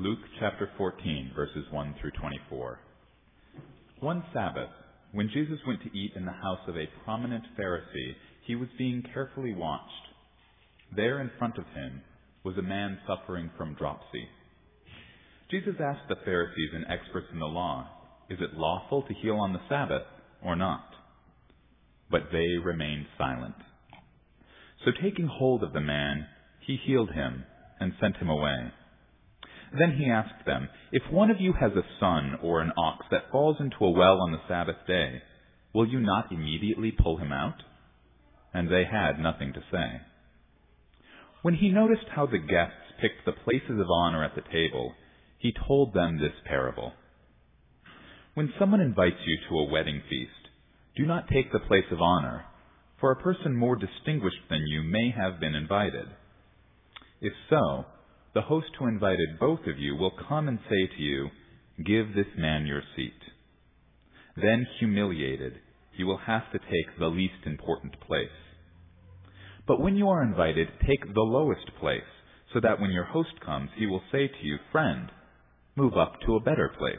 Luke chapter 14, verses 1 through 24. One Sabbath, when Jesus went to eat in the house of a prominent Pharisee, he was being carefully watched. There in front of him was a man suffering from dropsy. Jesus asked the Pharisees and experts in the law, "Is it lawful to heal on the Sabbath or not?" But they remained silent. So taking hold of the man, he healed him and sent him away. Then he asked them, "If one of you has a son or an ox that falls into a well on the Sabbath day, will you not immediately pull him out?" And they had nothing to say. When he noticed how the guests picked the places of honor at the table, he told them this parable. When someone invites you to a wedding feast, do not take the place of honor, for a person more distinguished than you may have been invited. If so, the host who invited both of you will come and say to you, "Give this man your seat." Then, humiliated, you will have to take the least important place. But when you are invited, take the lowest place, so that when your host comes, he will say to you, "Friend, move up to a better place."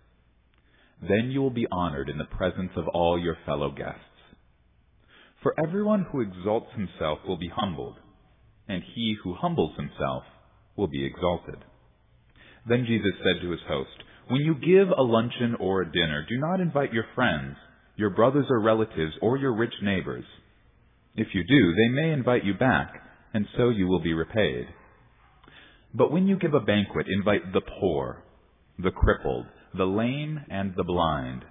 Then you will be honored in the presence of all your fellow guests. For everyone who exalts himself will be humbled, and he who humbles himself will be exalted. Then Jesus said to his host, "When you give a luncheon or a dinner, do not invite your friends, your brothers or relatives, or your rich neighbors. If you do, they may invite you back, and so you will be repaid. But when you give a banquet, invite the poor, the crippled, the lame, and the blind,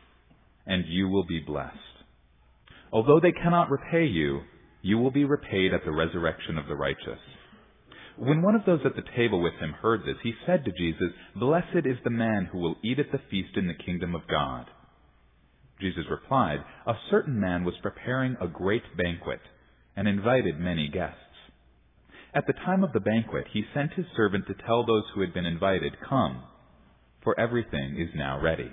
and you will be blessed. Although they cannot repay you, you will be repaid at the resurrection of the righteous." When one of those at the table with him heard this, he said to Jesus, "Blessed is the man who will eat at the feast in the kingdom of God." Jesus replied, "A certain man was preparing a great banquet and invited many guests. At the time of the banquet, he sent his servant to tell those who had been invited, 'Come, for everything is now ready.'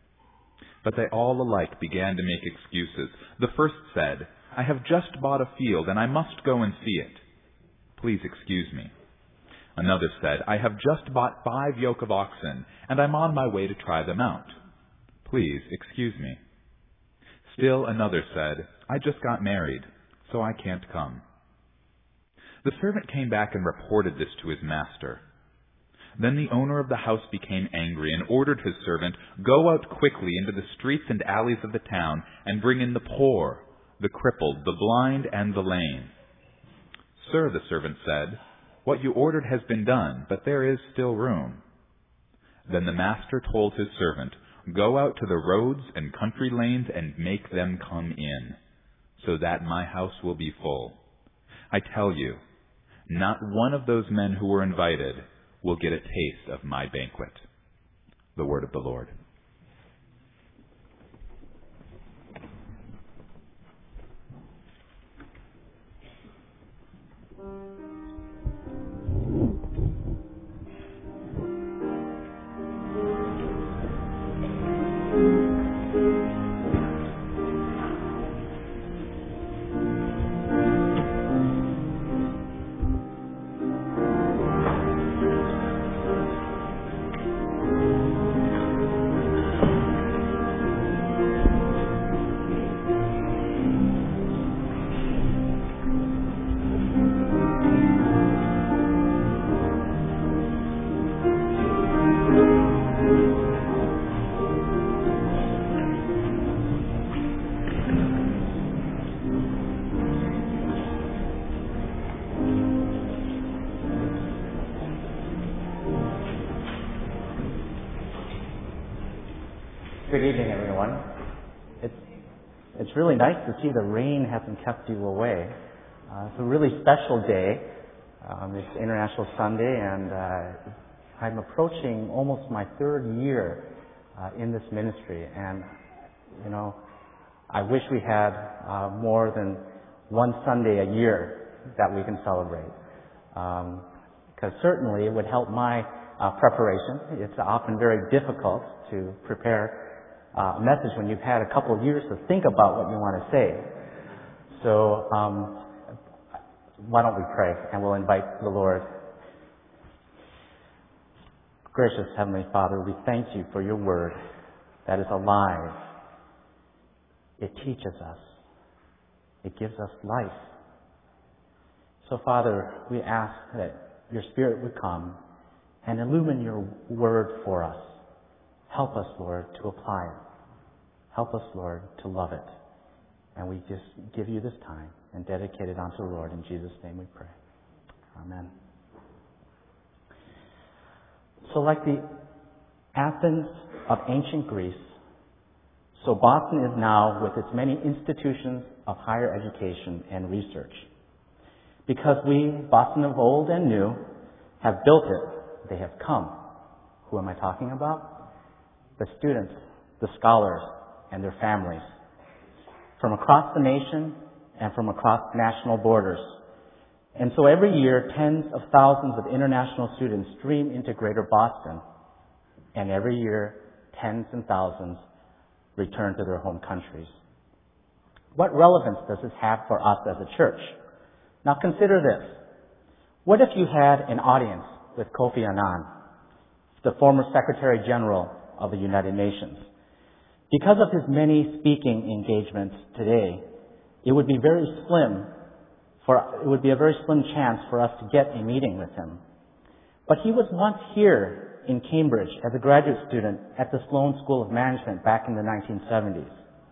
But they all alike began to make excuses. The first said, 'I have just bought a field and I must go and see it. Please excuse me.' Another said, 'I have just bought 5 yoke of oxen and I'm on my way to try them out. Please excuse me.' Still another said, 'I just got married, so I can't come.' The servant came back and reported this to his master. Then the owner of the house became angry and ordered his servant, 'Go out quickly into the streets and alleys of the town and bring in the poor, the crippled, the blind, and the lame.' 'Sir,' the servant said, 'what you ordered has been done, but there is still room.' Then the master told his servant, 'Go out to the roads and country lanes and make them come in, so that my house will be full. I tell you, not one of those men who were invited will get a taste of my banquet.'" The word of the Lord. Good evening, everyone. It's really nice to see the rain hasn't kept you away. It's a really special day. It's International Sunday, and I'm approaching almost my 3rd year in this ministry. And, you know, I wish we had more than one Sunday a year that we can celebrate. Because certainly it would help my preparation. It's often very difficult to prepare a message when you've had a couple of years to think about what you want to say. So why don't we pray, and we'll invite the Lord. Gracious Heavenly Father, we thank you for your word that is alive. It teaches us. It gives us life. So, Father, we ask that your Spirit would come and illumine your word for us. Help us, Lord, to apply it. Help us, Lord, to love it. And we just give you this time and dedicate it unto the Lord. In Jesus' name we pray. Amen. So like the Athens of ancient Greece, so Boston is now with its many institutions of higher education and research. Because we, Boston of old and new, have built it, they have come. Who am I talking about? The students, the scholars, and their families. From across the nation and from across national borders. And so every year, tens of thousands of international students stream into Greater Boston. And every year, tens and thousands return to their home countries. What relevance does this have for us as a church? Now consider this. What if you had an audience with Kofi Annan, the former Secretary General of the United Nations? Because of his many speaking engagements today, it would be a very slim chance for us to get a meeting with him. But he was once here in Cambridge as a graduate student at the Sloan School of Management back in the 1970s.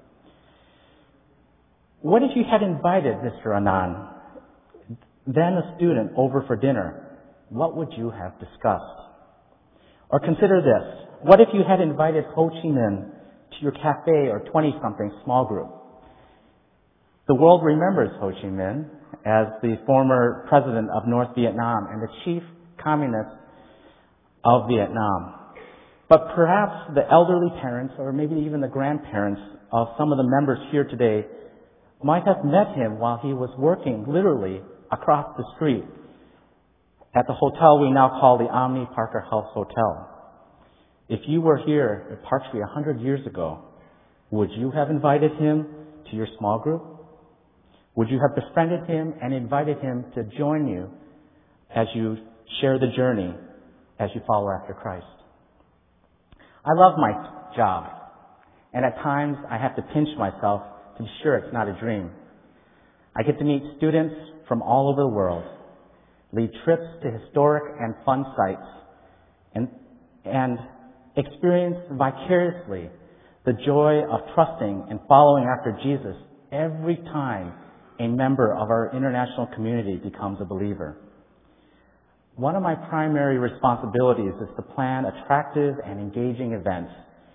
What if you had invited Mr. Annan, then a student, over for dinner? What would you have discussed? Or consider this. What if you had invited Ho Chi Minh to your cafe or 20-something small group? The world remembers Ho Chi Minh as the former president of North Vietnam and the chief communist of Vietnam. But perhaps the elderly parents or maybe even the grandparents of some of the members here today might have met him while he was working literally across the street at the hotel we now call the Omni Parker House Hotel. If you were here at Park Street 100 years ago, would you have invited him to your small group? Would you have befriended him and invited him to join you as you share the journey as you follow after Christ? I love my job, and at times I have to pinch myself to be sure it's not a dream. I get to meet students from all over the world, lead trips to historic and fun sites, and experience vicariously the joy of trusting and following after Jesus every time a member of our international community becomes a believer. One of my primary responsibilities is to plan attractive and engaging events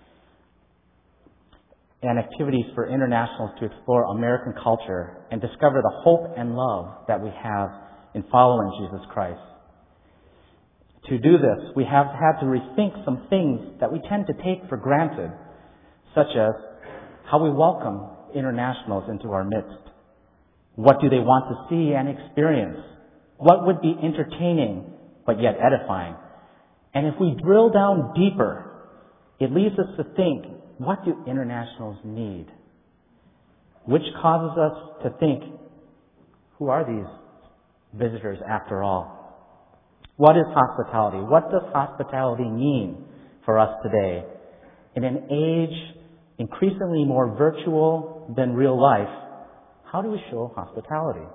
and activities for internationals to explore American culture and discover the hope and love that we have in following Jesus Christ. To do this, we have had to rethink some things that we tend to take for granted, such as how we welcome internationals into our midst. What do they want to see and experience? What would be entertaining but yet edifying? And if we drill down deeper, it leads us to think, what do internationals need? Which causes us to think, who are these visitors after all? What is hospitality? What does hospitality mean for us today? In an age increasingly more virtual than real life, how do we show hospitality?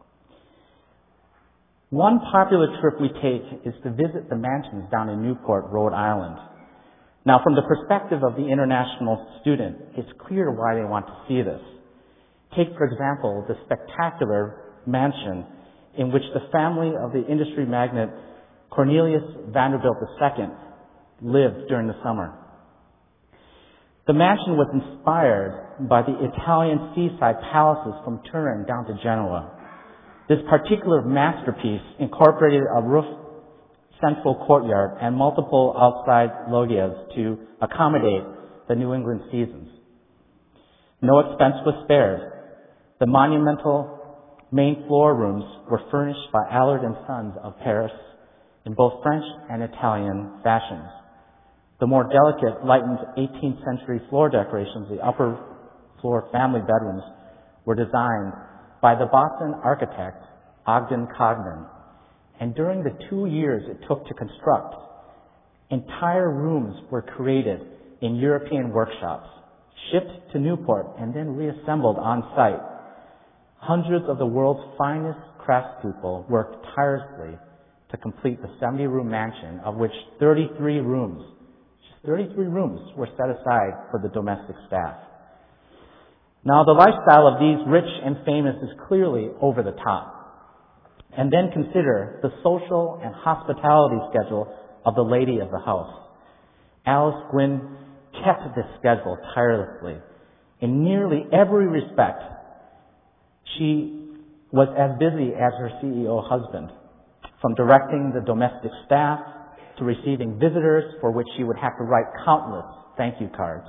One popular trip we take is to visit the mansions down in Newport, Rhode Island. Now, from the perspective of the international student, it's clear why they want to see this. Take, for example, the spectacular mansion in which the family of the industry magnate Cornelius Vanderbilt II lived during the summer. The mansion was inspired by the Italian seaside palaces from Turin down to Genoa. This particular masterpiece incorporated a roofed central courtyard and multiple outside loggias to accommodate the New England seasons. No expense was spared. The monumental main floor rooms were furnished by Allard and Sons of Paris in both French and Italian fashions. The more delicate, lightened 18th century floor decorations, the upper floor family bedrooms, were designed by the Boston architect Ogden Cogman. And during the 2 years it took to construct, Entire rooms were created in European workshops, shipped to Newport, and then reassembled on site. Hundreds of the world's finest craftspeople worked tirelessly to complete the 70-room mansion, of which 33 rooms were set aside for the domestic staff. Now, the lifestyle of these rich and famous is clearly over the top. And then consider the social and hospitality schedule of the lady of the house. Alice Gwynn kept this schedule tirelessly. In nearly every respect, she was as busy as her CEO husband, from directing the domestic staff to receiving visitors for which she would have to write countless thank you cards.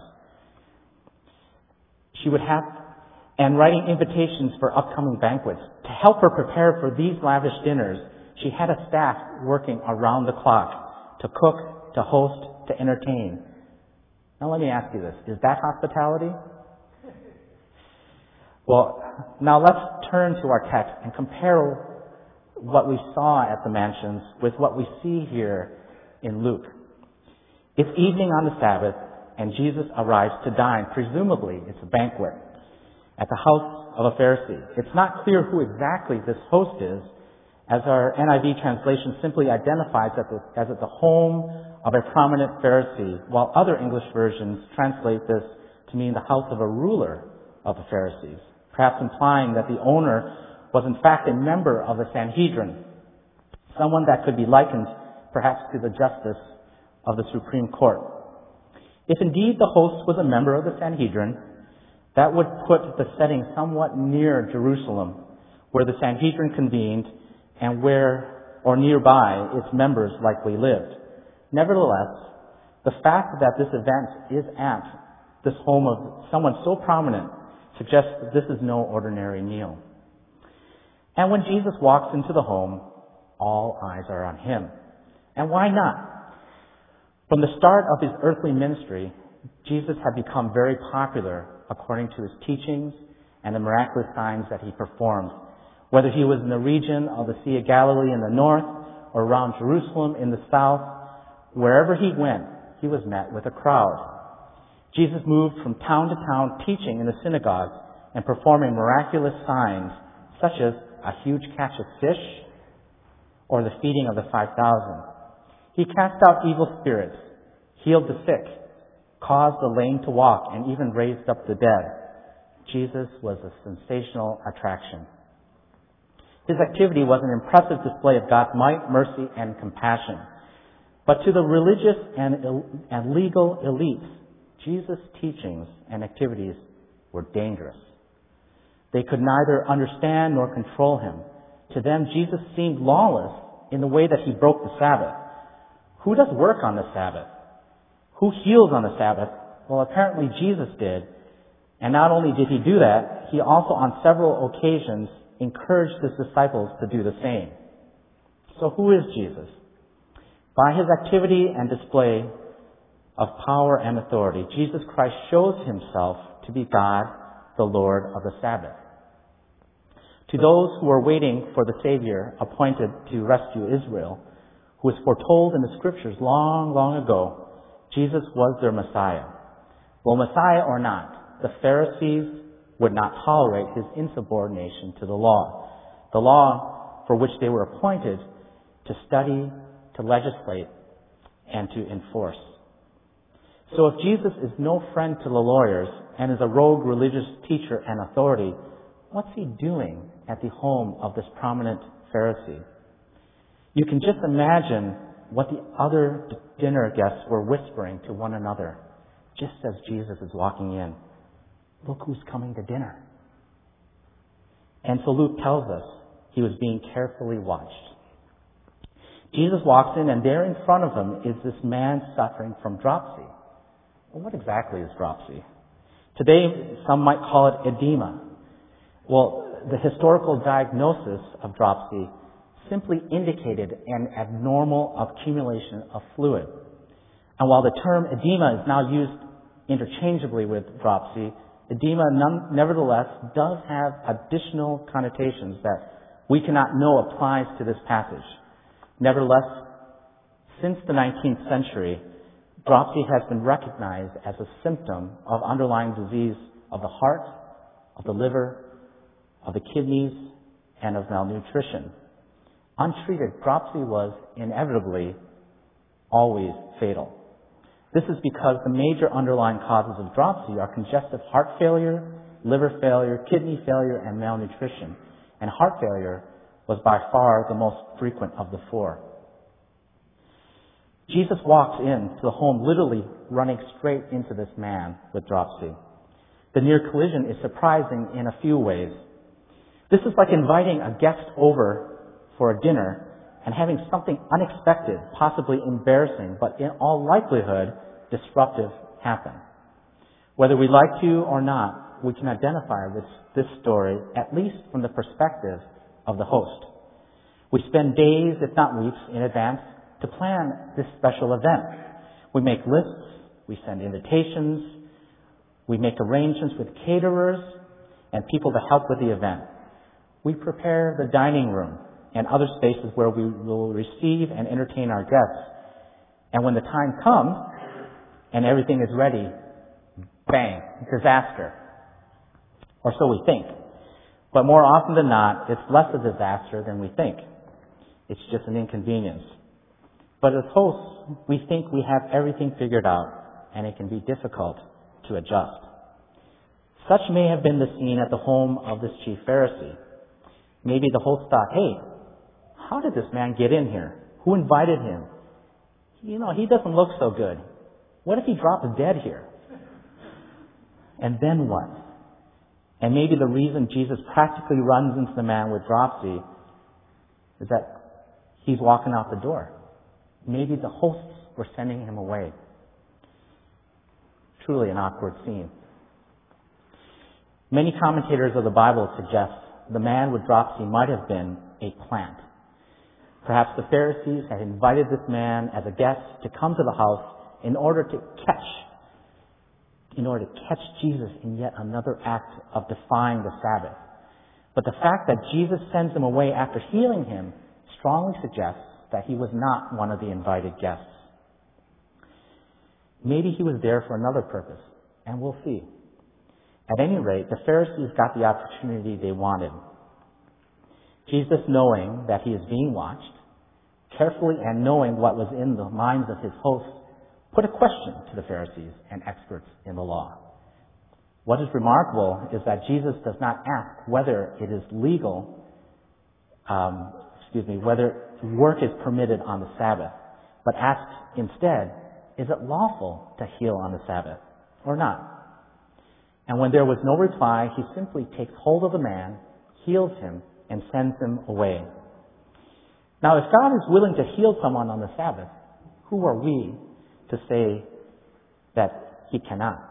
And writing invitations for upcoming banquets. To help her prepare for these lavish dinners, she had a staff working around the clock to cook, to host, to entertain. Now let me ask you this. Is that hospitality? Well, now let's turn to our text and compare what we saw at the mansions with what we see here in Luke. It's evening on the Sabbath, and Jesus arrives to dine. Presumably, it's a banquet at the house of a Pharisee. It's not clear who exactly this host is, as our NIV translation simply identifies it as the home of a prominent Pharisee, while other English versions translate this to mean the house of a ruler of the Pharisees, perhaps implying that the owner was in fact a member of the Sanhedrin, someone that could be likened perhaps to the justice of the Supreme Court. If indeed the host was a member of the Sanhedrin, that would put the setting somewhat near Jerusalem, where the Sanhedrin convened and where, or nearby, its members likely lived. Nevertheless, the fact that this event is at this home of someone so prominent suggests that this is no ordinary meal. And when Jesus walks into the home, all eyes are on him. And why not? From the start of his earthly ministry, Jesus had become very popular according to his teachings and the miraculous signs that he performed. Whether he was in the region of the Sea of Galilee in the north or around Jerusalem in the south, wherever he went, he was met with a crowd. Jesus moved from town to town teaching in the synagogues and performing miraculous signs such as a huge catch of fish or the feeding of the 5,000. He cast out evil spirits, healed the sick, caused the lame to walk, and even raised up the dead. Jesus was a sensational attraction. His activity was an impressive display of God's might, mercy, and compassion. But to the religious and legal elites, Jesus' teachings and activities were dangerous. They could neither understand nor control him. To them, Jesus seemed lawless in the way that he broke the Sabbath. Who does work on the Sabbath? Who heals on the Sabbath? Well, apparently Jesus did. And not only did he do that, he also on several occasions encouraged his disciples to do the same. So who is Jesus? By his activity and display of power and authority, Jesus Christ shows himself to be God, the Lord of the Sabbath. To those who are waiting for the Savior appointed to rescue Israel, who was foretold in the Scriptures long, long ago, Jesus was their Messiah. Well, Messiah or not, the Pharisees would not tolerate his insubordination to the law for which they were appointed to study, to legislate, and to enforce. So if Jesus is no friend to the lawyers and is a rogue religious teacher and authority, what's he doing at the home of this prominent Pharisee? You can just imagine what the other dinner guests were whispering to one another just as Jesus is walking in. Look who's coming to dinner. And so Luke tells us he was being carefully watched. Jesus walks in, and there in front of him is this man suffering from dropsy. Well, what exactly is dropsy? Today, some might call it edema. Well, the historical diagnosis of dropsy simply indicated an abnormal accumulation of fluid. And while the term edema is now used interchangeably with dropsy, edema nevertheless does have additional connotations that we cannot know applies to this passage. Nevertheless, Since the 19th century, dropsy has been recognized as a symptom of underlying disease of the heart, of the liver, of the kidneys, and of malnutrition. Untreated, dropsy was inevitably always fatal. This is because the major underlying causes of dropsy are congestive heart failure, liver failure, kidney failure, and malnutrition. And heart failure was by far the most frequent of the four. Jesus walks into the home literally running straight into this man with dropsy. The near collision is surprising in a few ways. This is like inviting a guest over for a dinner and having something unexpected, possibly embarrassing, but in all likelihood, disruptive happen. Whether we like to or not, we can identify this story, at least from the perspective of the host. We spend days, if not weeks, in advance to plan this special event. We make lists, we send invitations, we make arrangements with caterers and people to help with the event. We prepare the dining room and other spaces where we will receive and entertain our guests. And when the time comes and everything is ready, bang, disaster. Or so we think. But more often than not, it's less a disaster than we think. It's just an inconvenience. But as hosts, we think we have everything figured out, and it can be difficult to adjust. Such may have been the scene at the home of this chief Pharisee. Maybe the host thought, hey, how did this man get in here? Who invited him? He doesn't look so good. What if he drops dead here? And then what? And maybe the reason Jesus practically runs into the man with dropsy is that he's walking out the door. Maybe the hosts were sending him away. Truly an awkward scene. Many commentators of the Bible suggest the man with dropsy might have been a plant. Perhaps the Pharisees had invited this man as a guest to come to the house in order to catch Jesus in yet another act of defying the Sabbath. But the fact that Jesus sends him away after healing him strongly suggests that he was not one of the invited guests. Maybe he was there for another purpose, and we'll see. At any rate, the Pharisees got the opportunity they wanted. Jesus, knowing that he is being watched, carefully and knowing what was in the minds of his hosts, put a question to the Pharisees and experts in the law. What is remarkable is that Jesus does not ask whether it is legal, whether work is permitted on the Sabbath, but asks instead, is it lawful to heal on the Sabbath or not? And when there was no reply, he simply takes hold of the man, heals him, and sends him away. Now, if God is willing to heal someone on the Sabbath, who are we to say that he cannot?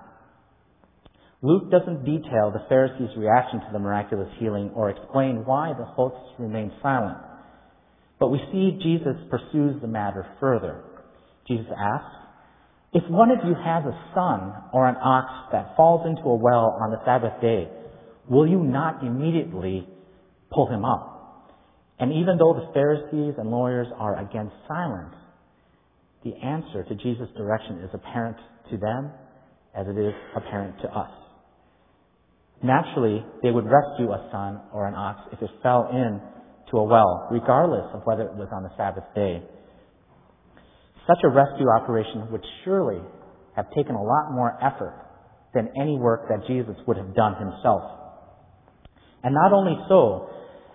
Luke doesn't detail the Pharisees' reaction to the miraculous healing or explain why the hosts remained silent. But we see Jesus pursues the matter further. Jesus asks, if one of you has a son or an ox that falls into a well on the Sabbath day, will you not immediately pull him up? And even though the Pharisees and lawyers are against silence, the answer to Jesus' direction is apparent to them as it is apparent to us. Naturally, they would rescue a son or an ox if it fell into a well, regardless of whether it was on the Sabbath day. Such a rescue operation would surely have taken a lot more effort than any work that Jesus would have done himself. And not only so,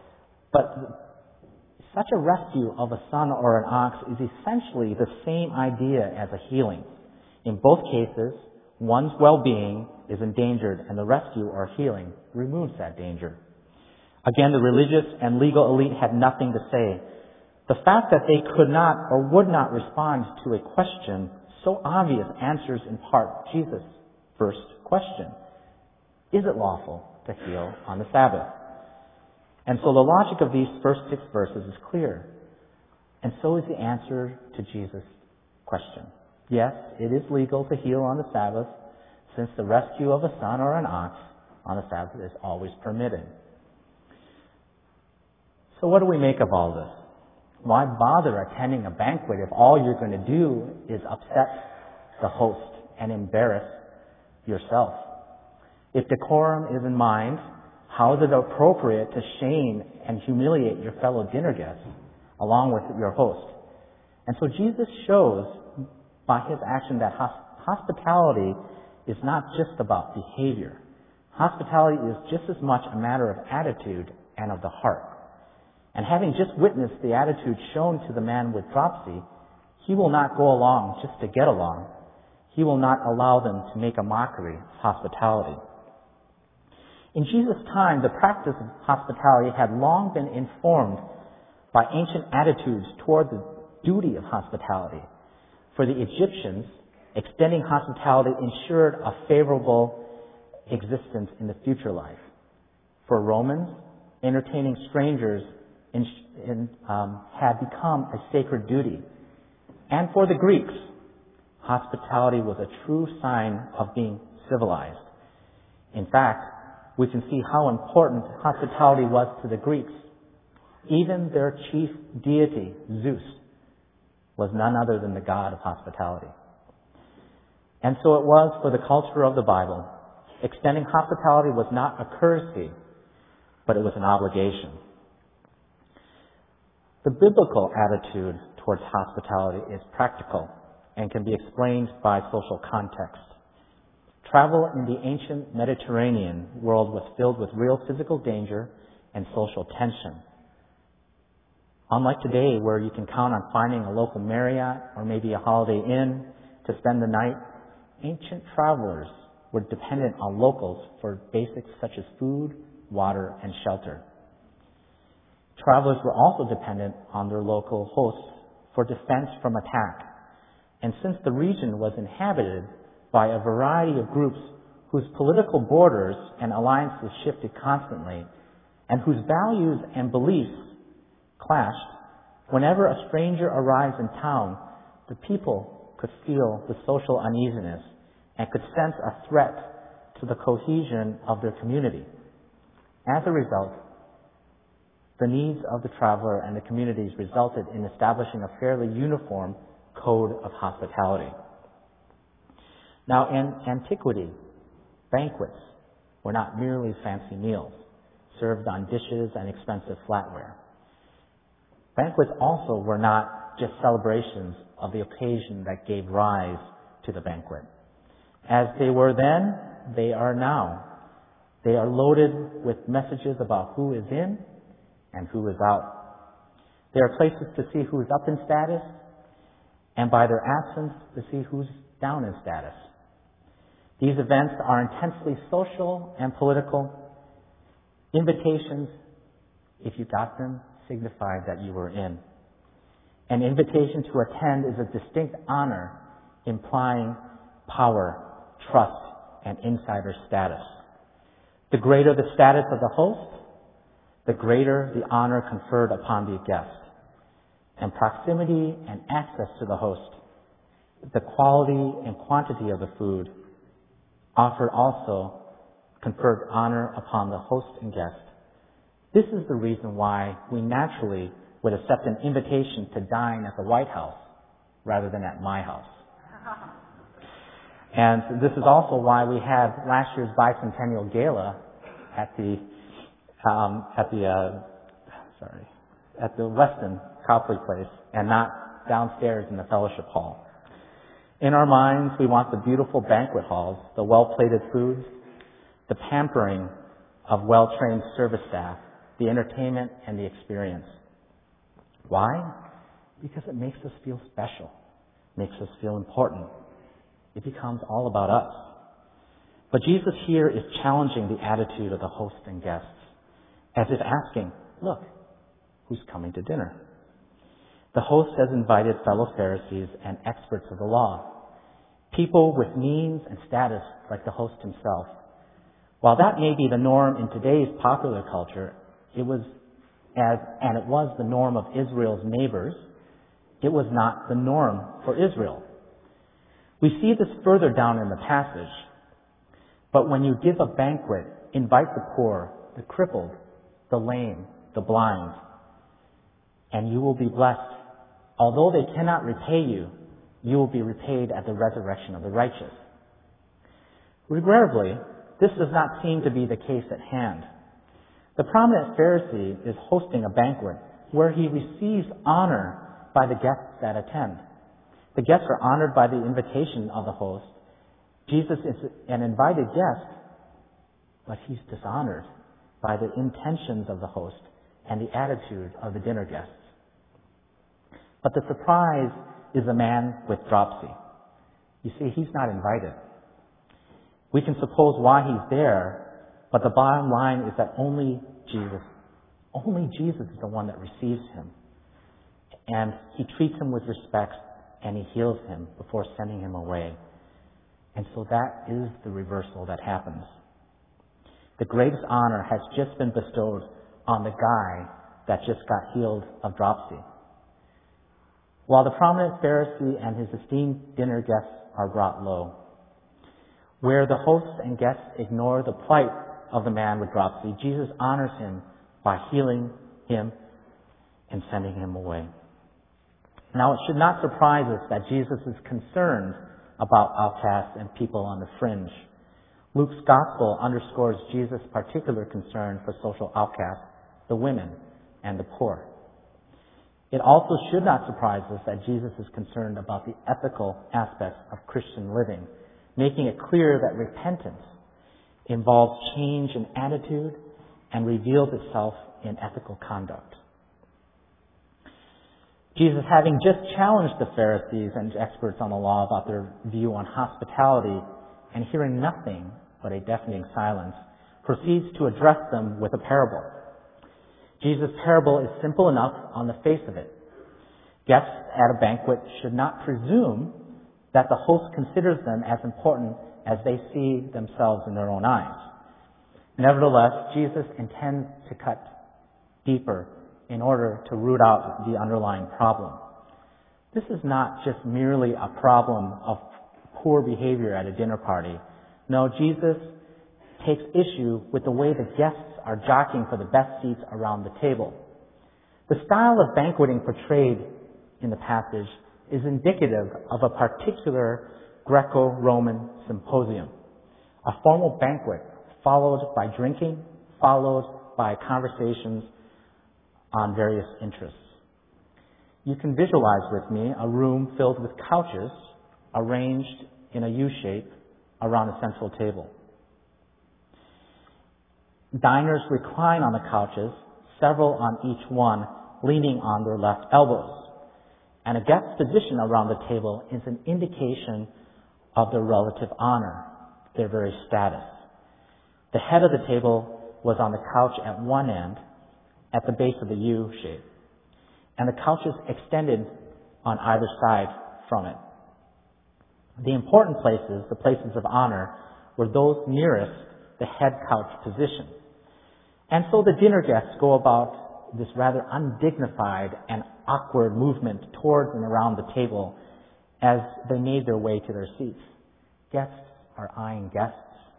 but such a rescue of a son or an ox is essentially the same idea as a healing. In both cases, one's well-being is endangered and the rescue or healing removes that danger. Again, the religious and legal elite had nothing to say. The fact that they could not or would not respond to a question so obvious answers in part Jesus' first question. Is it lawful to heal on the Sabbath? And so the logic of these first 6 verses is clear. And so is the answer to Jesus' question. Yes, it is legal to heal on the Sabbath, since the rescue of a son or an ox on the Sabbath is always permitted. So what do we make of all this? Why bother attending a banquet if all you're going to do is upset the host and embarrass yourself? If decorum is in mind, how is it appropriate to shame and humiliate your fellow dinner guests along with your host? And so Jesus shows by his action that hospitality is not just about behavior. Hospitality is just as much a matter of attitude and of the heart. And having just witnessed the attitude shown to the man with dropsy, he will not go along just to get along. He will not allow them to make a mockery of hospitality. In Jesus' time, the practice of hospitality had long been informed by ancient attitudes toward the duty of hospitality. For the Egyptians, extending hospitality ensured a favorable existence in the future life. For Romans, entertaining strangers had become a sacred duty. And for the Greeks, hospitality was a true sign of being civilized. In fact, we can see how important hospitality was to the Greeks. Even their chief deity, Zeus, was none other than the god of hospitality. And so it was for the culture of the Bible. Extending hospitality was not a courtesy, but it was an obligation. The biblical attitude towards hospitality is practical and can be explained by social context. Travel in the ancient Mediterranean world was filled with real physical danger and social tension. Unlike today, where you can count on finding a local Marriott or maybe a Holiday Inn to spend the night, ancient travelers were dependent on locals for basics such as food, water, and shelter. Travelers were also dependent on their local hosts for defense from attack. And since the region was inhabited by a variety of groups whose political borders and alliances shifted constantly, and whose values and beliefs clashed, whenever a stranger arrives in town, the people could feel the social uneasiness and could sense a threat to the cohesion of their community. As a result, the needs of the traveler and the communities resulted in establishing a fairly uniform code of hospitality. Now, in antiquity, banquets were not merely fancy meals served on dishes and expensive flatware. Banquets also were not just celebrations of the occasion that gave rise to the banquet. As they were then, they are now. They are loaded with messages about who is in and who is out. They are places to see who is up in status, and by their absence, to see who's down in status. These events are intensely social and political. Invitations, if you got them, signified that you were in. An invitation to attend is a distinct honor, implying power, trust, and insider status. The greater the status of the host, the greater the honor conferred upon the guest. And proximity and access to the host, the quality and quantity of the food offered also conferred honor upon the host and guest. This is the reason why we naturally would accept an invitation to dine at the White House rather than at my house. And this is also why we had last year's bicentennial gala at the Westin Copley Place and not downstairs in the fellowship hall. In our minds, we want the beautiful banquet halls, the well-plated foods, the pampering of well-trained service staff, the entertainment and the experience. Why? Because it makes us feel special, makes us feel important. It becomes all about us. But Jesus here is challenging the attitude of the host and guests, as if asking, look, who's coming to dinner? The host has invited fellow Pharisees and experts of the law, people with means and status like the host himself. While that may be the norm in today's popular culture, it was the norm of Israel's neighbors, it was not the norm for Israel. We see this further down in the passage. But when you give a banquet, invite the poor, the crippled, the lame, the blind, and you will be blessed. Although they cannot repay you, you will be repaid at the resurrection of the righteous. Regrettably, this does not seem to be the case at hand. The prominent Pharisee is hosting a banquet where he receives honor by the guests that attend. The guests are honored by the invitation of the host. Jesus is an invited guest, but he's dishonored by the intentions of the host and the attitude of the dinner guests. But the surprise is a man with dropsy. You see, he's not invited. We can suppose why he's there, but the bottom line is that only Jesus is the one that receives him. And he treats him with respect, and he heals him before sending him away. And so that is the reversal that happens. The greatest honor has just been bestowed on the guy that just got healed of dropsy. While the prominent Pharisee and his esteemed dinner guests are brought low. Where the hosts and guests ignore the plight of the man with dropsy, Jesus honors him by healing him and sending him away. Now, it should not surprise us that Jesus is concerned about outcasts and people on the fringe. Luke's gospel underscores Jesus' particular concern for social outcasts, the women and the poor. It also should not surprise us that Jesus is concerned about the ethical aspects of Christian living, making it clear that repentance involves change in attitude and reveals itself in ethical conduct. Jesus, having just challenged the Pharisees and experts on the law about their view on hospitality, and hearing nothing but a deafening silence, proceeds to address them with a parable. Jesus' parable is simple enough on the face of it. Guests at a banquet should not presume that the host considers them as important as they see themselves in their own eyes. Nevertheless, Jesus intends to cut deeper in order to root out the underlying problem. This is not just merely a problem of poor behavior at a dinner party. No, Jesus takes issue with the way the guests are jockeying for the best seats around the table. The style of banqueting portrayed in the passage is indicative of a particular Greco-Roman symposium, a formal banquet followed by drinking, followed by conversations on various interests. You can visualize with me a room filled with couches arranged in a U-shape around a central table. Diners recline on the couches, several on each one, leaning on their left elbows. And a guest's position around the table is an indication of their relative honor, their very status. The head of the table was on the couch at one end, at the base of the U shape, and the couches extended on either side from it. The important places, the places of honor, were those nearest the head couch position. And so the dinner guests go about this rather undignified and awkward movement towards and around the table as they made their way to their seats. Guests are eyeing guests.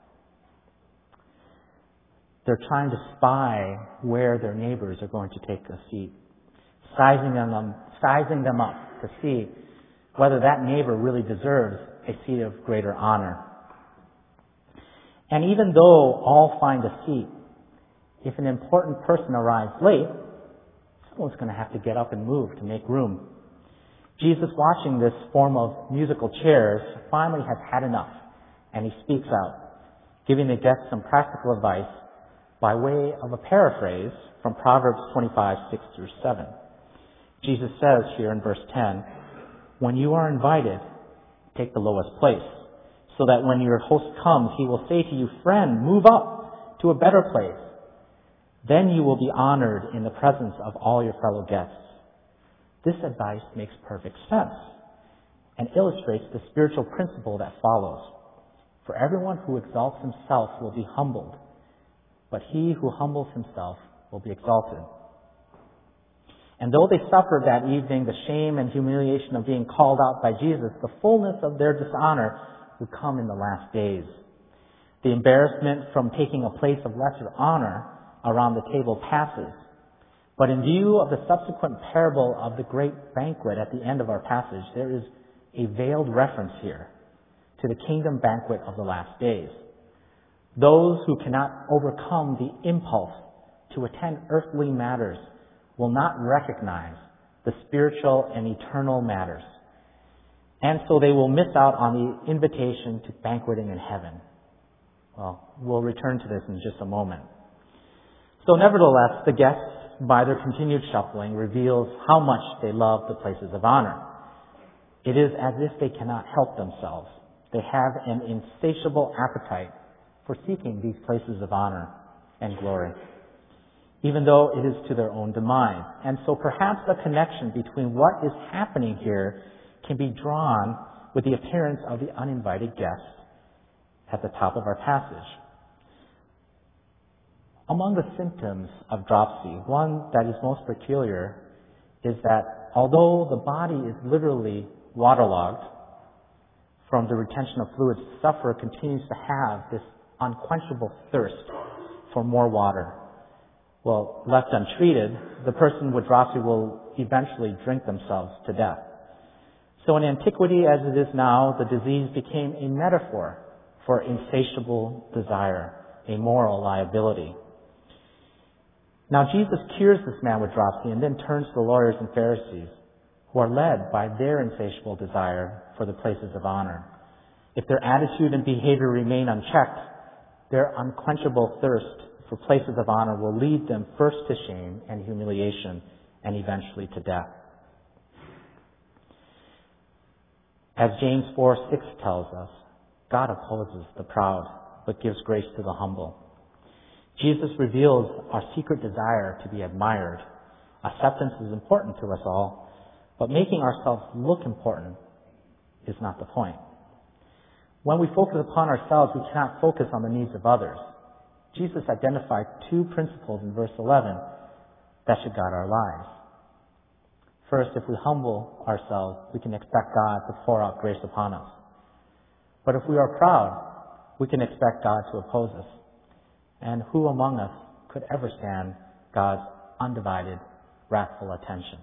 They're trying to spy where their neighbors are going to take a seat, sizing them up to see whether that neighbor really deserves a seat of greater honor. And even though all find a seat, if an important person arrives late, someone's going to have to get up and move to make room. Jesus, watching this form of musical chairs, finally has had enough, and he speaks out, giving the guests some practical advice by way of a paraphrase from Proverbs 25:6-7. Jesus says here in verse 10, "When you are invited, take the lowest place, so that when your host comes, he will say to you, 'Friend, move up to a better place.' Then you will be honored in the presence of all your fellow guests." This advice makes perfect sense and illustrates the spiritual principle that follows. For everyone who exalts himself will be humbled, but he who humbles himself will be exalted. And though they suffered that evening the shame and humiliation of being called out by Jesus, the fullness of their dishonor would come in the last days. The embarrassment from taking a place of lesser honor around the table passes, But in view of the subsequent parable of the great banquet at the end of our passage, there is a veiled reference here to the kingdom banquet of the last days. Those who cannot overcome the impulse to attend earthly matters will not recognize the spiritual and eternal matters. And so they will miss out on the invitation to banqueting in heaven. Well, we'll return to this in just a moment. So nevertheless, the guests, by their continued shuffling, reveals how much they love the places of honor. It is as if they cannot help themselves. They have an insatiable appetite for seeking these places of honor and glory, even though it is to their own demise. And so perhaps a connection between what is happening here can be drawn with the appearance of the uninvited guests at the top of our passage. Among the symptoms of dropsy, one that is most peculiar is that although the body is literally waterlogged from the retention of fluids, the sufferer continues to have this unquenchable thirst for more water. Well, left untreated, the person with dropsy will eventually drink themselves to death. So in antiquity, as it is now, the disease became a metaphor for insatiable desire, a moral liability. Now Jesus cures this man with dropsy and then turns to the lawyers and Pharisees, who are led by their insatiable desire for the places of honor. If their attitude and behavior remain unchecked, their unquenchable thirst for places of honor will lead them first to shame and humiliation and eventually to death. As James 4:6 tells us, God opposes the proud, but gives grace to the humble. Jesus reveals our secret desire to be admired. Acceptance is important to us all, but making ourselves look important is not the point. When we focus upon ourselves, we cannot focus on the needs of others. Jesus identified two principles in verse 11 that should guide our lives. First, if we humble ourselves, we can expect God to pour out grace upon us. But if we are proud, we can expect God to oppose us. And who among us could ever stand God's undivided, wrathful attention?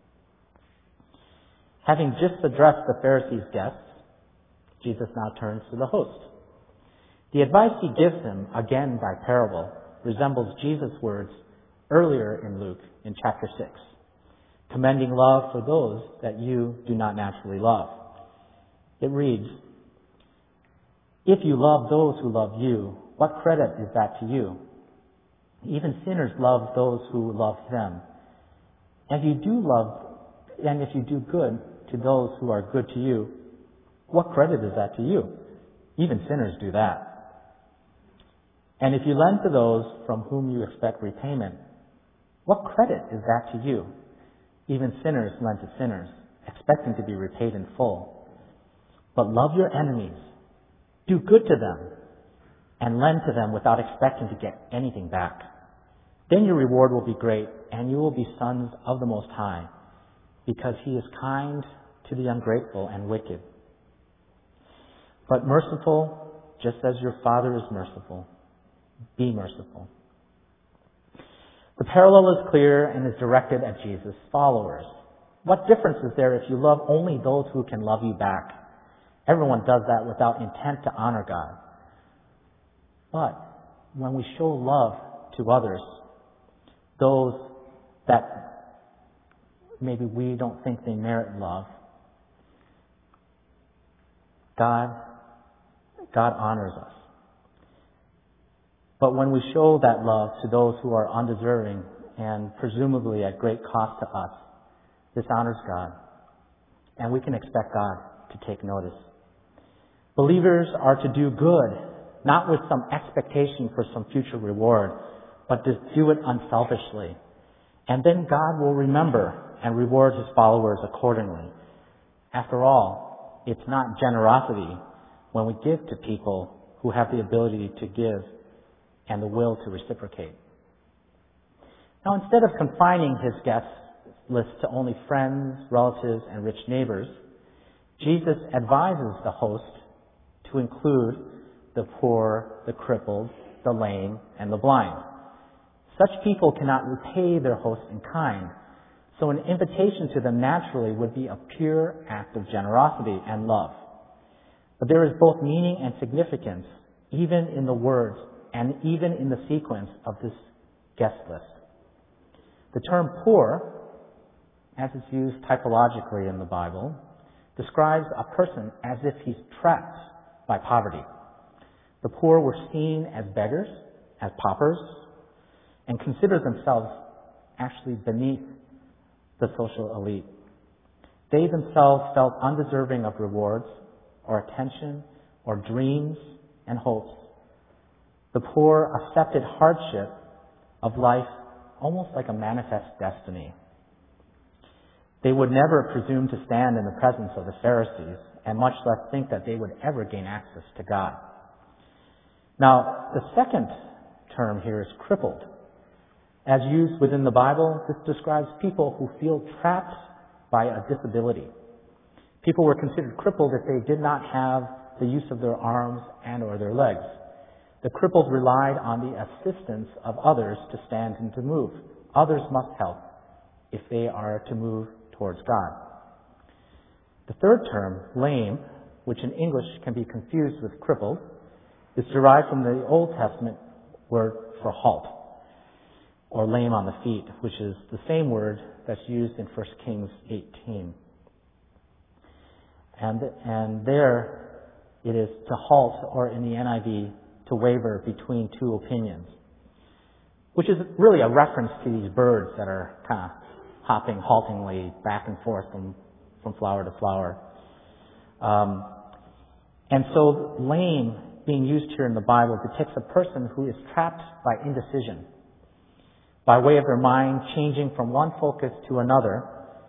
Having just addressed the Pharisees' guests, Jesus now turns to the host. The advice he gives them, again by parable, resembles Jesus' words earlier in Luke in chapter 6, commending love for those that you do not naturally love. It reads, "If you love those who love you, what credit is that to you? Even sinners love those who love them. And if you do good to those who are good to you, what credit is that to you? Even sinners do that. And if you lend to those from whom you expect repayment, what credit is that to you? Even sinners lend to sinners, expecting to be repaid in full. But love your enemies, do good to them, and lend to them without expecting to get anything back. Then your reward will be great, and you will be sons of the Most High, because He is kind to the ungrateful and wicked. But merciful, just as your Father is merciful. Be merciful." The parallel is clear and is directed at Jesus' followers. What difference is there if you love only those who can love you back? Everyone does that without intent to honor God. But when we show love to others, those that maybe we don't think they merit love, God honors us. But when we show that love to those who are undeserving and presumably at great cost to us, this honors God, and we can expect God to take notice. Believers are to do good, not with some expectation for some future reward, but to do it unselfishly. And then God will remember and reward His followers accordingly. After all, it's not generosity when we give to people who have the ability to give and the will to reciprocate. Now, instead of confining His guest list to only friends, relatives, and rich neighbors, Jesus advises the host to include the poor, the crippled, the lame, and the blind. Such people cannot repay their host in kind, so an invitation to them naturally would be a pure act of generosity and love. But there is both meaning and significance, even in the words and even in the sequence of this guest list. The term poor, as it's used typologically in the Bible, describes a person as if he's trapped by poverty. The poor were seen as beggars, as paupers, and considered themselves actually beneath the social elite. They themselves felt undeserving of rewards or attention or dreams and hopes. The poor accepted hardship of life almost like a manifest destiny. They would never presume to stand in the presence of the Pharisees, and much less think that they would ever gain access to God. Now, the second term here is crippled. As used within the Bible, this describes people who feel trapped by a disability. People were considered crippled if they did not have the use of their arms and or their legs. The crippled relied on the assistance of others to stand and to move. Others must help if they are to move towards God. The third term, lame, which in English can be confused with crippled, is derived from the Old Testament word for halt, or lame on the feet, which is the same word that's used in 1 Kings 18. And there it is to halt, or in the NIV, to waver between two opinions, which is really a reference to these birds that are kind of hopping haltingly back and forth from flower to flower. And so lame, being used here in the Bible, depicts a person who is trapped by indecision, by way of their mind changing from one focus to another.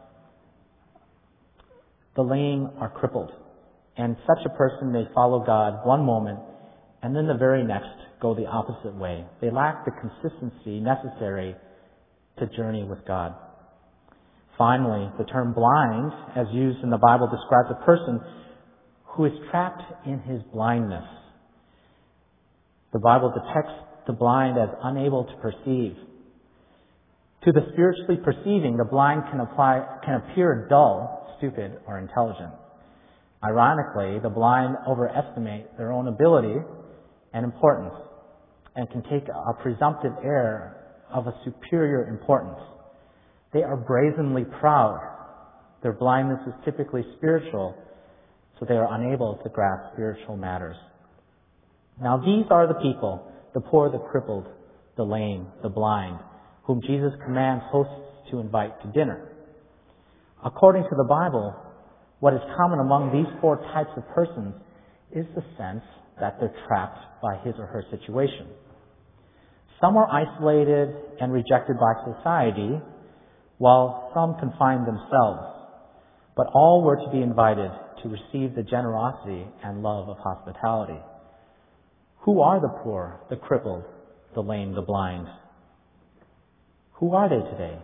The lame are crippled, and such a person may follow God one moment and then the very next go the opposite way. They lack the consistency necessary to journey with God. Finally, the term blind, as used in the Bible, describes a person who is trapped in his blindness. The Bible depicts the blind as unable to perceive. To the spiritually perceiving, the blind can appear dull, stupid, or intelligent. Ironically, the blind overestimate their own ability and importance and can take a presumptive air of a superior importance. They are brazenly proud. Their blindness is typically spiritual, so they are unable to grasp spiritual matters. Now these are the people, the poor, the crippled, the lame, the blind, whom Jesus commands hosts to invite to dinner. According to the Bible, what is common among these four types of persons is the sense that they're trapped by his or her situation. Some are isolated and rejected by society, while some confine themselves. But all were to be invited to receive the generosity and love of hospitality. Who are the poor, the crippled, the lame, the blind? Who are they today?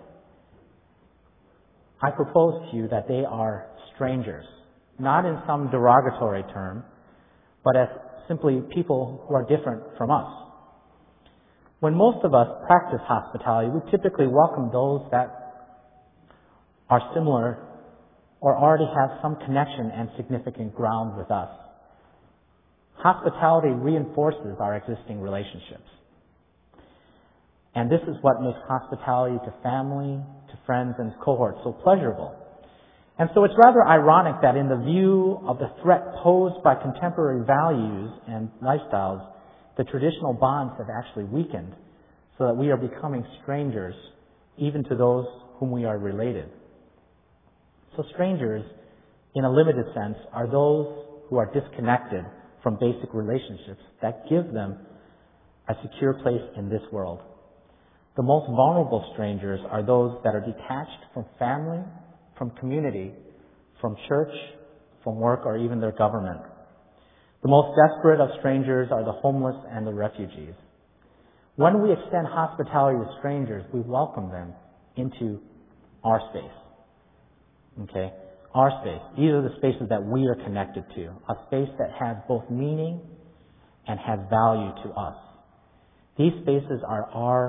I propose to you that they are strangers, not in some derogatory term, but as simply people who are different from us. When most of us practice hospitality, we typically welcome those that are similar or already have some connection and significant ground with us. Hospitality reinforces our existing relationships. And this is what makes hospitality to family, to friends, and cohorts so pleasurable. And so it's rather ironic that in the view of the threat posed by contemporary values and lifestyles, the traditional bonds have actually weakened so that we are becoming strangers even to those whom we are related. So strangers, in a limited sense, are those who are disconnected from basic relationships that give them a secure place in this world. The most vulnerable strangers are those that are detached from family, from community, from church, from work, or even their government. The most desperate of strangers are the homeless and the refugees. When we extend hospitality to strangers, we welcome them into our space. Okay? Our space. These are the spaces that we are connected to. A space that has both meaning and has value to us. These spaces are our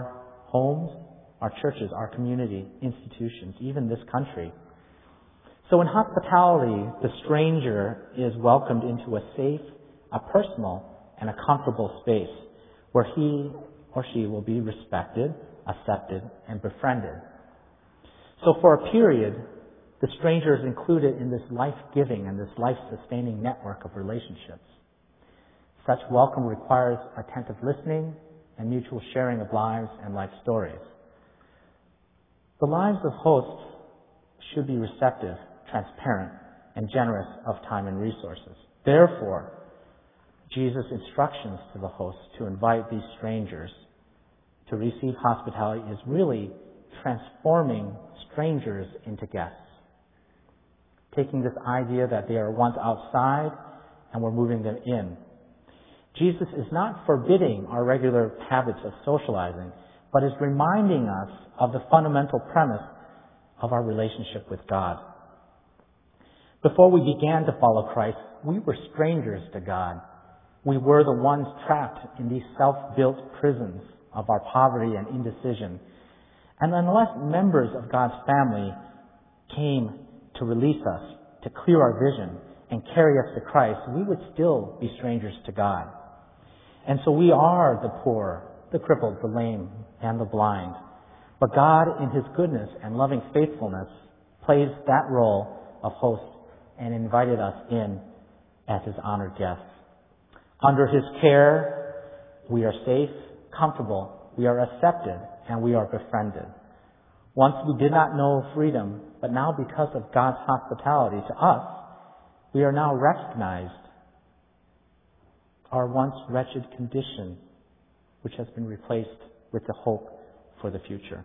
homes, our churches, our community, institutions, even this country. So in hospitality, the stranger is welcomed into a safe, a personal, and a comfortable space where he or she will be respected, accepted, and befriended. So for a period, the stranger is included in this life-giving and this life-sustaining network of relationships. Such welcome requires attentive listening and mutual sharing of lives and life stories. The lives of hosts should be receptive, transparent, and generous of time and resources. Therefore, Jesus' instructions to the hosts to invite these strangers to receive hospitality is really transforming strangers into guests. Taking this idea that they are once outside and we're moving them in. Jesus is not forbidding our regular habits of socializing, but is reminding us of the fundamental premise of our relationship with God. Before we began to follow Christ, we were strangers to God. We were the ones trapped in these self-built prisons of our poverty and indecision. And unless members of God's family came to release us, to clear our vision, and carry us to Christ, we would still be strangers to God. And so we are the poor, the crippled, the lame, and the blind. But God, in His goodness and loving faithfulness, plays that role of host and invited us in as His honored guests. Under His care, we are safe, comfortable, we are accepted, and we are befriended. Once we did not know freedom, but now because of God's hospitality to us, we are now recognized our once wretched condition, which has been replaced with the hope for the future.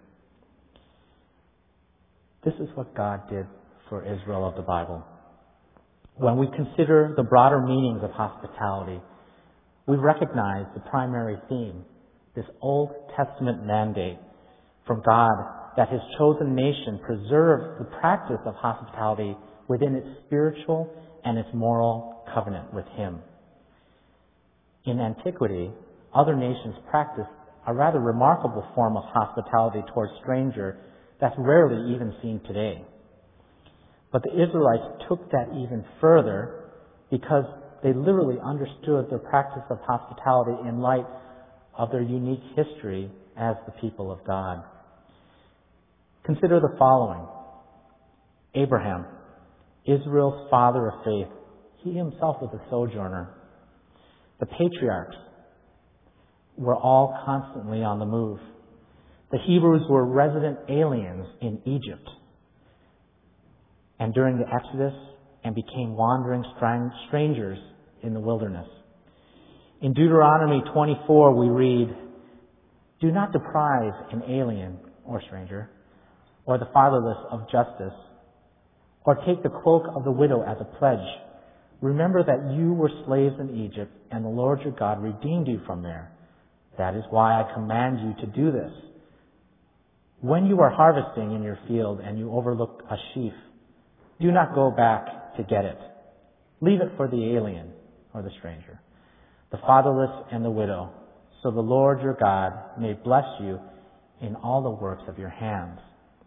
This is what God did for Israel of the Bible. When we consider the broader meanings of hospitality, we recognize the primary theme, this Old Testament mandate from God that His chosen nation preserve the practice of hospitality within its spiritual and its moral covenant with Him. In antiquity, other nations practiced a rather remarkable form of hospitality towards strangers that's rarely even seen today. But the Israelites took that even further because they literally understood the practice of hospitality in light of their unique history as the people of God. Consider the following. Abraham, Israel's father of faith, he himself was a sojourner. The patriarchs were all constantly on the move. The Hebrews were resident aliens in Egypt and during the Exodus and became wandering strangers in the wilderness. In Deuteronomy 24 we read, "Do not deprive an alien or stranger or the fatherless of justice, or take the cloak of the widow as a pledge. Remember that you were slaves in Egypt, and the Lord your God redeemed you from there. That is why I command you to do this. When you are harvesting in your field and you overlook a sheaf, do not go back to get it. Leave it for the alien or the stranger, the fatherless and the widow, so the Lord your God may bless you in all the works of your hands."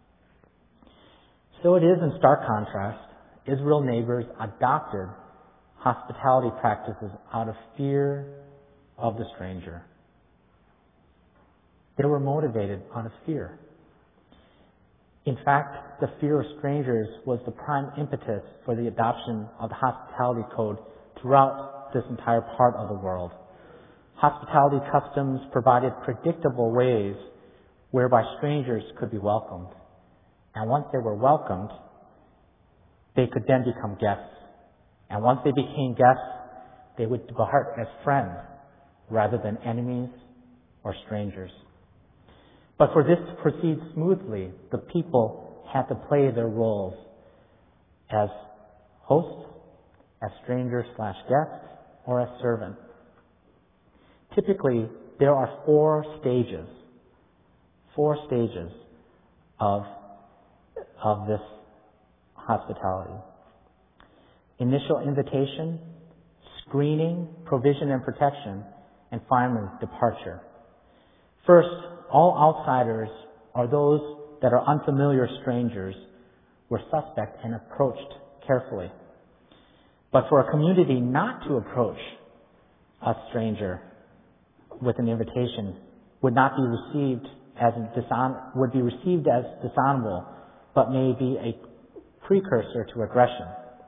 So it is in stark contrast, Israel's neighbors adopted hospitality practices out of fear of the stranger. They were motivated out of fear. In fact, the fear of strangers was the prime impetus for the adoption of the hospitality code throughout this entire part of the world. Hospitality customs provided predictable ways whereby strangers could be welcomed. And once they were welcomed, they could then become guests. And once they became guests, they would depart as friends rather than enemies or strangers. But for this to proceed smoothly, the people had to play their roles as hosts, as strangers/guests, or as servants. Typically, there are four stages of this hospitality. Initial invitation, screening, provision and protection, and finally, departure. First, all outsiders or those that are unfamiliar strangers were suspect and approached carefully. But for a community not to approach a stranger with an invitation would be received as dishonorable, but may be a precursor to aggression.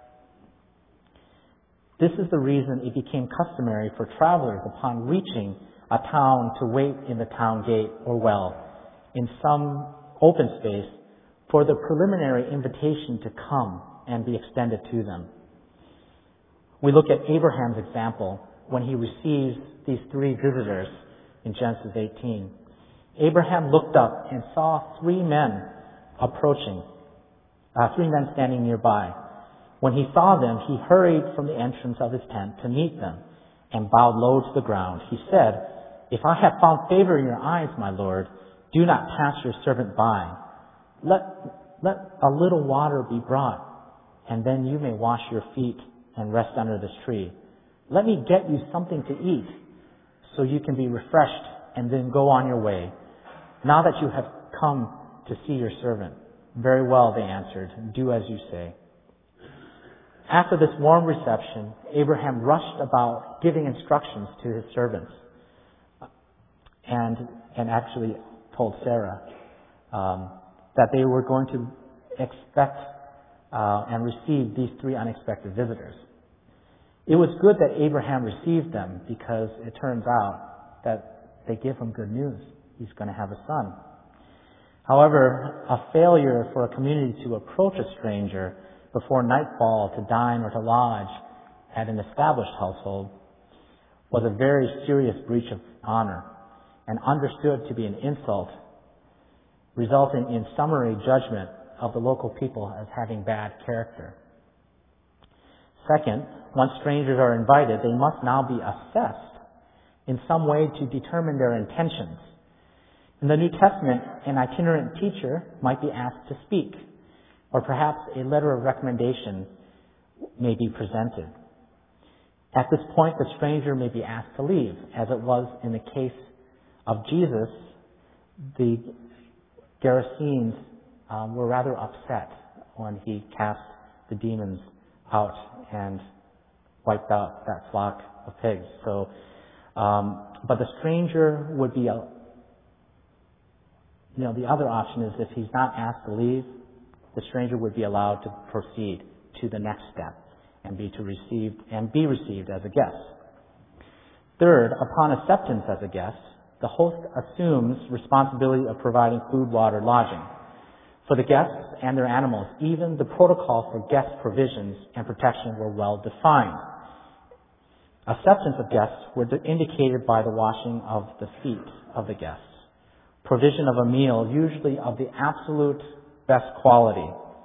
This is the reason it became customary for travelers upon reaching a town to wait in the town gate or well in some open space for the preliminary invitation to come and be extended to them. We look at Abraham's example when he receives these three visitors in Genesis 18. Abraham looked up and saw three men standing nearby. When he saw them, he hurried from the entrance of his tent to meet them and bowed low to the ground. He said, "If I have found favor in your eyes, my Lord, do not pass your servant by. Let a little water be brought, and then you may wash your feet and rest under this tree. Let me get you something to eat so you can be refreshed and then go on your way. Now that you have come to see your servant." "Very well," they answered. "Do as you say." After this warm reception, Abraham rushed about giving instructions to his servants and actually told Sarah that they were going to expect and receive these three unexpected visitors. It was good that Abraham received them because it turns out that they give him good news. He's going to have a son. However, a failure for a community to approach a stranger before nightfall to dine or to lodge at an established household was a very serious breach of honor and understood to be an insult, resulting in summary judgment of the local people as having bad character. Second, once strangers are invited, they must now be assessed in some way to determine their intentions. In the New Testament, an itinerant teacher might be asked to speak, or perhaps a letter of recommendation may be presented. At this point, the stranger may be asked to leave, as it was in the case of Jesus. The Gerasenes were rather upset when he cast the demons out and wiped out that flock of pigs. But the stranger would be the other option is if he's not asked to leave, the stranger would be allowed to proceed to the next step and be received as a guest. Third, upon acceptance as a guest, the host assumes responsibility of providing food, water, lodging. For the guests and their animals, even the protocol for guest provisions and protection were well defined. Acceptance of guests were indicated by the washing of the feet of the guests, provision of a meal, usually of the absolute best quality,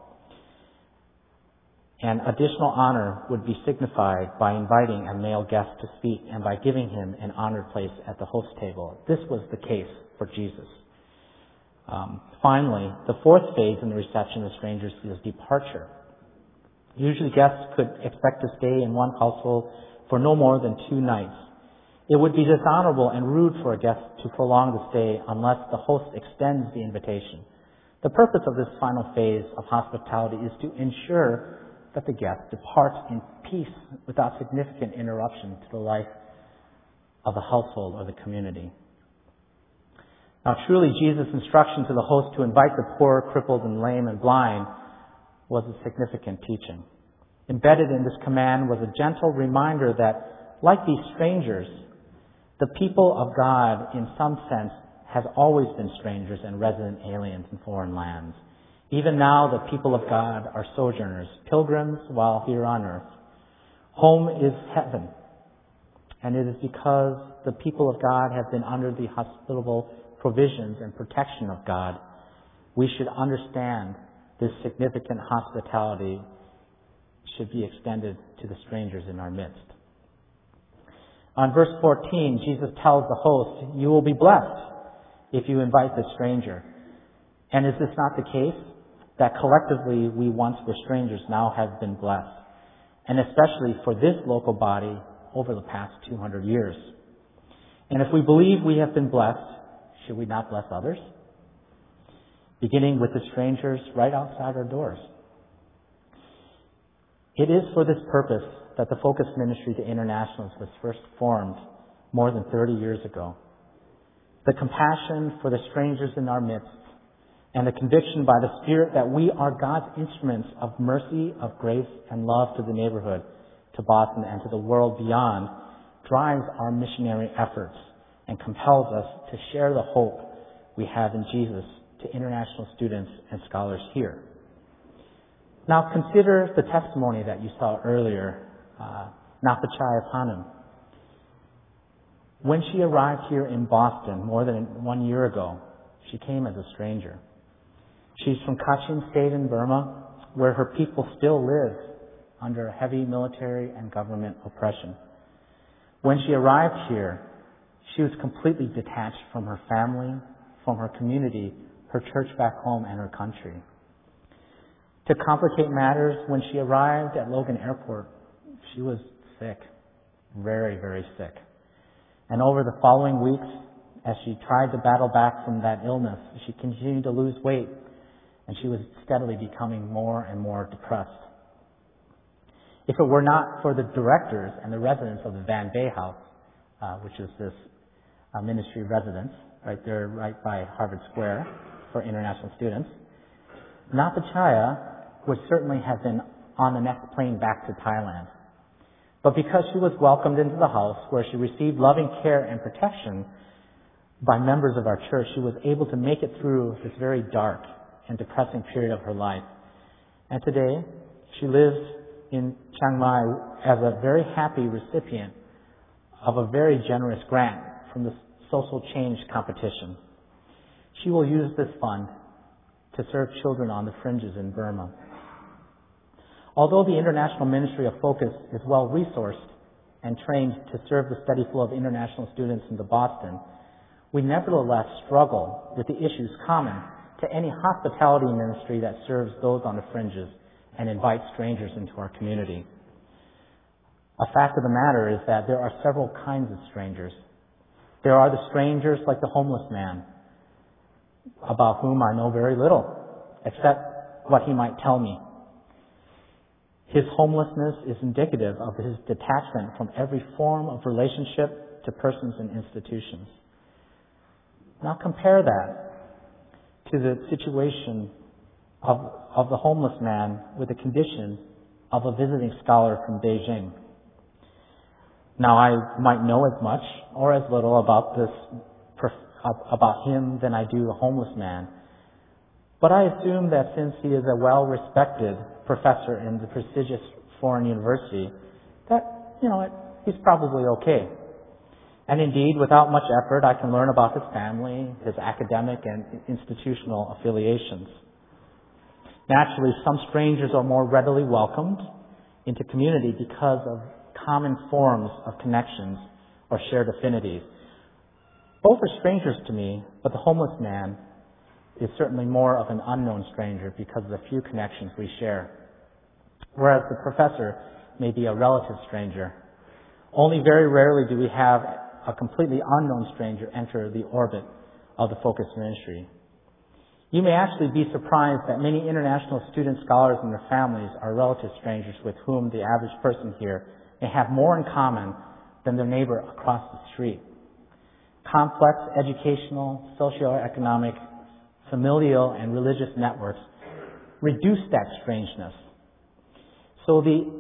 and additional honor would be signified by inviting a male guest to speak and by giving him an honored place at the host table. This was the case for Jesus. Finally, the fourth phase in the reception of strangers is departure. Usually guests could expect to stay in one household for no more than 2 nights. It would be dishonorable and rude for a guest to prolong the stay unless the host extends the invitation. The purpose of this final phase of hospitality is to ensure that the guest departs in peace without significant interruption to the life of the household or the community. Now, truly, Jesus' instruction to the host to invite the poor, crippled, and lame and blind was a significant teaching. Embedded in this command was a gentle reminder that, like these strangers, the people of God, in some sense, has always been strangers and resident aliens in foreign lands. Even now, the people of God are sojourners, pilgrims while here on earth. Home is heaven, and it is because the people of God have been under the hospitable provisions and protection of God, we should understand this significant hospitality should be extended to the strangers in our midst. On verse 14, Jesus tells the host, "You will be blessed if you invite the stranger." And is this not the case? That collectively we once were strangers, now have been blessed. And especially for this local body over the past 200 years. And if we believe we have been blessed, should we not bless others? Beginning with the strangers right outside our doors. It is for this purpose that the Focus Ministry to Internationals was first formed more than 30 years ago. The compassion for the strangers in our midst and the conviction by the Spirit that we are God's instruments of mercy, of grace, and love to the neighborhood, to Boston, and to the world beyond drives our missionary efforts and compels us to share the hope we have in Jesus to international students and scholars here. Now consider the testimony that you saw earlier, Napachaya Panam. When she arrived here in Boston more than 1 year ago, she came as a stranger. She's from Kachin State in Burma, where her people still live under heavy military and government oppression. When she arrived here, she was completely detached from her family, from her community, her church back home, and her country. To complicate matters, when she arrived at Logan Airport, she was sick, very, very sick. And over the following weeks, as she tried to battle back from that illness, she continued to lose weight, and she was steadily becoming more and more depressed. If it were not for the directors and the residents of the Van Bay House, which is this ministry residence right there, right by Harvard Square for international students, Napachaya would certainly have been on the next plane back to Thailand. But because she was welcomed into the house where she received loving care and protection by members of our church, she was able to make it through this very dark and depressing period of her life. And today, she lives in Chiang Mai as a very happy recipient of a very generous grant from the Social Change Competition. She will use this fund to serve children on the fringes in Burma. Although the International Ministry of Focus is well-resourced and trained to serve the steady flow of international students into Boston, we nevertheless struggle with the issues common to any hospitality ministry that serves those on the fringes and invites strangers into our community. A fact of the matter is that there are several kinds of strangers. There are the strangers like the homeless man, about whom I know very little, except what he might tell me. His homelessness is indicative of his detachment from every form of relationship to persons and institutions. Now compare that to the situation of the homeless man with the condition of a visiting scholar from Beijing. Now I might know as much or as little about him than I do the homeless man. But I assume that since he is a well-respected professor in the prestigious foreign university, that, he's probably okay. And indeed, without much effort, I can learn about his family, his academic and institutional affiliations. Naturally, some strangers are more readily welcomed into community because of common forms of connections or shared affinities. Both are strangers to me, but the homeless man is certainly more of an unknown stranger because of the few connections we share. Whereas the professor may be a relative stranger. Only very rarely do we have a completely unknown stranger enter the orbit of the Focus Ministry. You may actually be surprised that many international student scholars and their families are relative strangers with whom the average person here may have more in common than their neighbor across the street. Complex educational, socioeconomic, familial, and religious networks reduce that strangeness. So the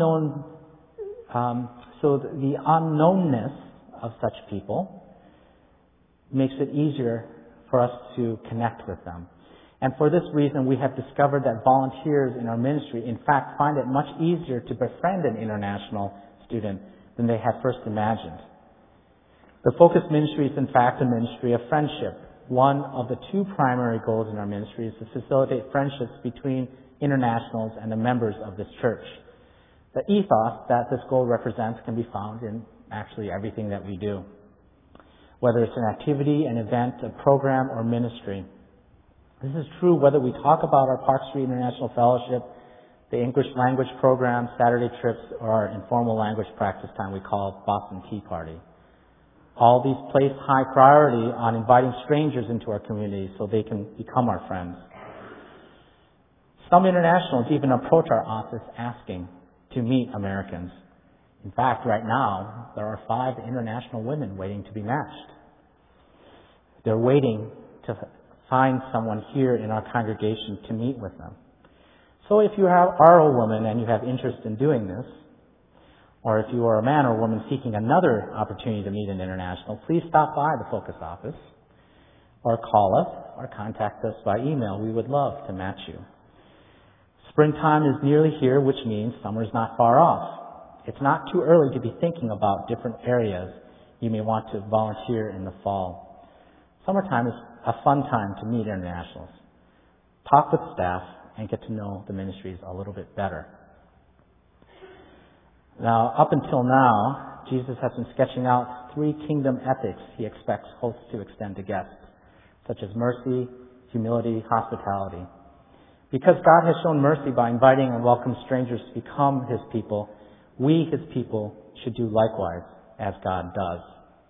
unknownness of such people makes it easier for us to connect with them. And for this reason, we have discovered that volunteers in our ministry, in fact, find it much easier to befriend an international student than they had first imagined. The Focus Ministry is, in fact, a ministry of friendship. One of the two primary goals in our ministry is to facilitate friendships between internationals and the members of this church. The ethos that this goal represents can be found in actually everything that we do, whether it's an activity, an event, a program, or ministry. This is true whether we talk about our Park Street International Fellowship, the English language program, Saturday trips, or our informal language practice time we call Boston Tea Party. All these place high priority on inviting strangers into our community so they can become our friends. Some internationals even approach our office asking to meet Americans. In fact, right now, there are 5 international women waiting to be matched. They're waiting to find someone here in our congregation to meet with them. So if you are a woman and you have interest in doing this, or if you are a man or woman seeking another opportunity to meet an international, please stop by the Focus office, or call us, or contact us by email. We would love to match you. Springtime is nearly here, which means summer is not far off. It's not too early to be thinking about different areas you may want to volunteer in the fall. Summertime is a fun time to meet internationals, talk with staff, and get to know the ministries a little bit better. Now, up until now, Jesus has been sketching out 3 kingdom ethics he expects hosts to extend to guests, such as mercy, humility, hospitality. Because God has shown mercy by inviting and welcoming strangers to become His people, we, His people, should do likewise as God does.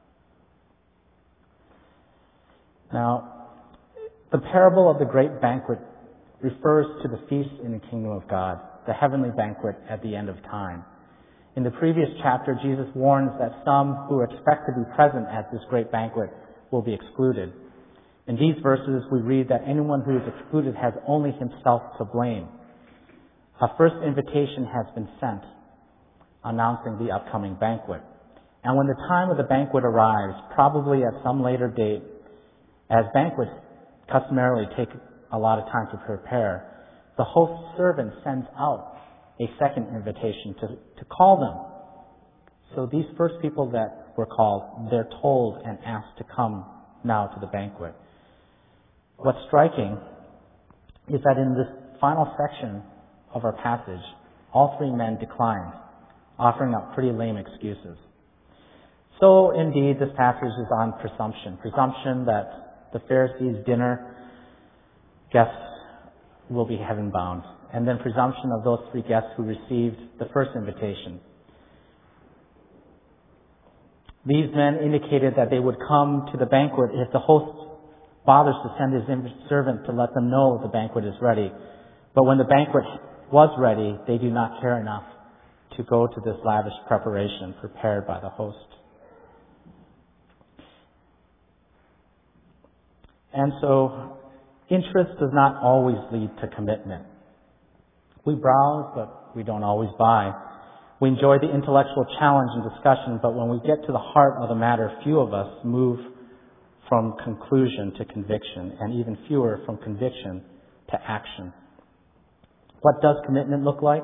Now, the parable of the great banquet refers to the feast in the kingdom of God, the heavenly banquet at the end of time. In the previous chapter, Jesus warns that some who expect to be present at this great banquet will be excluded. In these verses, we read that anyone who is excluded has only himself to blame. A first invitation has been sent, announcing the upcoming banquet. And when the time of the banquet arrives, probably at some later date, as banquets customarily take a lot of time to prepare, the host servant sends out a second invitation to call them. So these first people that were called, they're told and asked to come now to the banquet. What's striking is that in this final section of our passage, all 3 men declined, offering up pretty lame excuses. So indeed, this passage is on presumption. Presumption that the Pharisees' dinner guests will be heaven-bound. And then presumption of those 3 guests who received the first invitation. These men indicated that they would come to the banquet if the host bothers to send his servant to let them know the banquet is ready. But when the banquet was ready, they do not care enough to go to this lavish preparation prepared by the host. And so, interest does not always lead to commitment. We browse, but we don't always buy. We enjoy the intellectual challenge and discussion, but when we get to the heart of the matter, few of us move from conclusion to conviction, and even fewer from conviction to action. What does commitment look like?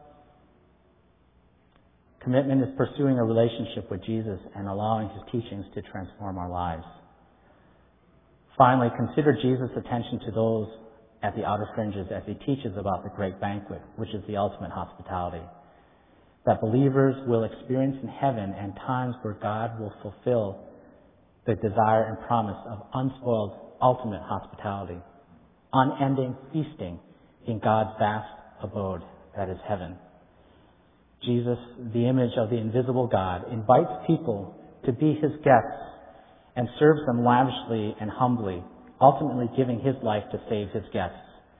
Commitment is pursuing a relationship with Jesus and allowing His teachings to transform our lives. Finally, consider Jesus' attention to those at the outer fringes as He teaches about the great banquet, which is the ultimate hospitality. That believers will experience in heaven and times where God will fulfill the desire and promise of unspoiled ultimate hospitality, unending feasting in God's vast abode, that is heaven. Jesus, the image of the invisible God, invites people to be His guests and serves them lavishly and humbly, ultimately giving His life to save His guests.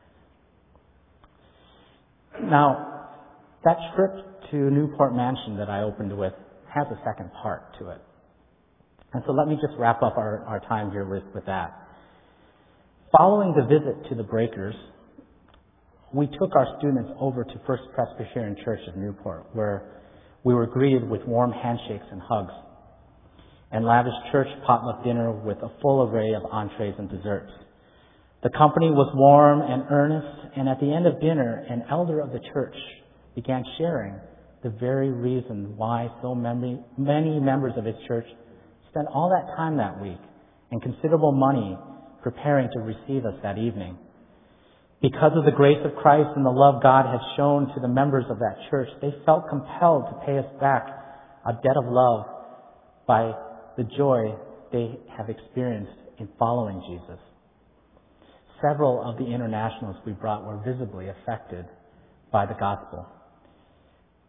Now, that trip to Newport Mansion that I opened with has a second part to it. And so let me just wrap up our time here with that. Following the visit to the Breakers, we took our students over to First Presbyterian Church of Newport, where we were greeted with warm handshakes and hugs, and lavish church potluck dinner with a full array of entrees and desserts. The company was warm and earnest, and at the end of dinner, an elder of the church began sharing the very reason why so many members of his church spent all that time that week and considerable money preparing to receive us that evening. Because of the grace of Christ and the love God had shown to the members of that church, they felt compelled to pay us back a debt of love by the joy they have experienced in following Jesus. Several of the internationals we brought were visibly affected by the gospel.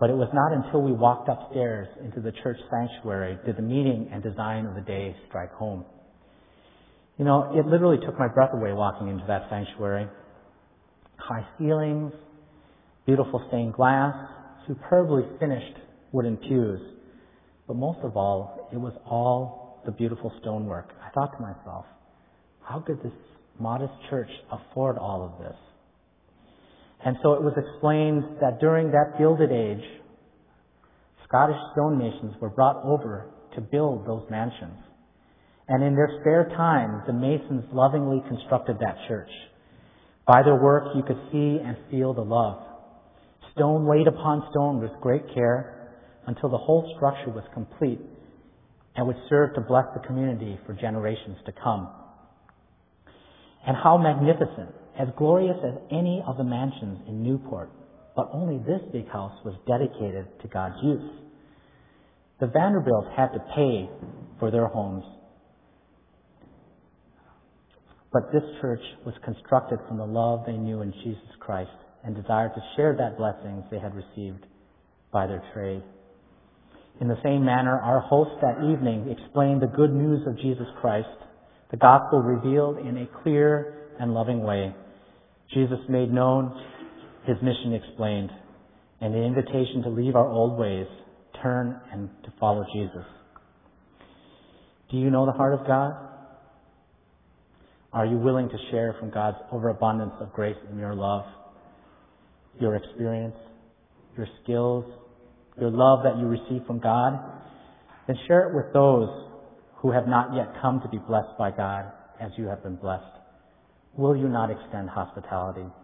But it was not until we walked upstairs into the church sanctuary did the meaning and design of the day strike home. You know, it literally took my breath away walking into that sanctuary. High ceilings, beautiful stained glass, superbly finished wooden pews. But most of all, it was all the beautiful stonework. I thought to myself, how could this modest church afford all of this? And so it was explained that during that Gilded Age, Scottish stonemasons were brought over to build those mansions. And in their spare time, the masons lovingly constructed that church. By their work, you could see and feel the love. Stone laid upon stone with great care until the whole structure was complete and would serve to bless the community for generations to come. And how magnificent, as glorious as any of the mansions in Newport, but only this big house was dedicated to God's use. The Vanderbilts had to pay for their homes, but this church was constructed from the love they knew in Jesus Christ and desired to share that blessings they had received by their trade. In the same manner, our host that evening explained the good news of Jesus Christ, the gospel revealed in a clear and loving way. Jesus made known, his mission explained, and the invitation to leave our old ways, turn and to follow Jesus. Do you know the heart of God? Are you willing to share from God's overabundance of grace in your love, your experience, your skills, your love that you receive from God? Then share it with those who have not yet come to be blessed by God as you have been blessed. Will you not extend hospitality?